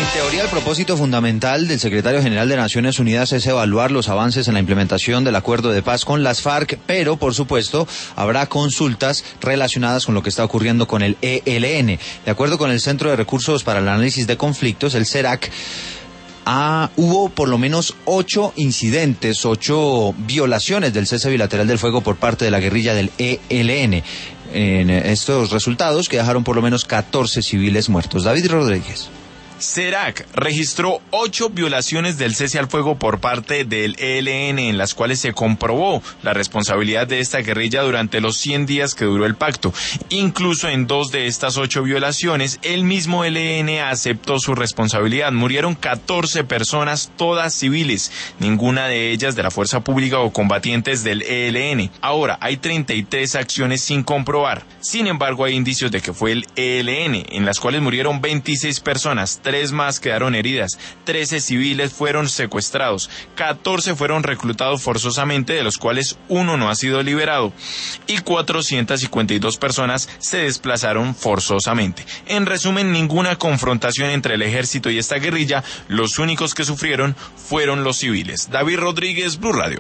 En teoría, el propósito fundamental del secretario general de Naciones Unidas es evaluar los avances en la implementación del acuerdo de paz con las FARC, pero, por supuesto, habrá consultas relacionadas con lo que está ocurriendo con el ELN. De acuerdo con el Centro de Recursos para el Análisis de Conflictos, el CERAC, hubo por lo menos 8 incidentes, 8 violaciones del cese bilateral del fuego por parte de la guerrilla del ELN. En estos resultados que dejaron por lo menos 14 civiles muertos. David Rodríguez. CERAC registró 8 violaciones del cese al fuego por parte del ELN, en las cuales se comprobó la responsabilidad de esta guerrilla durante los 100 días que duró el pacto. Incluso en 2 de estas 8 violaciones, el mismo ELN aceptó su responsabilidad. Murieron 14 personas, todas civiles, ninguna de ellas de la fuerza pública o combatientes del ELN. Ahora, hay 33 acciones sin comprobar. Sin embargo, hay indicios de que fue el ELN, en las cuales murieron 26 personas, 3 más quedaron heridas, 13 civiles fueron secuestrados, 14 fueron reclutados forzosamente, de los cuales 1 no ha sido liberado, y 452 personas se desplazaron forzosamente. En resumen, ninguna confrontación entre el ejército y esta guerrilla. Los únicos que sufrieron fueron los civiles. David Rodríguez, Blue Radio.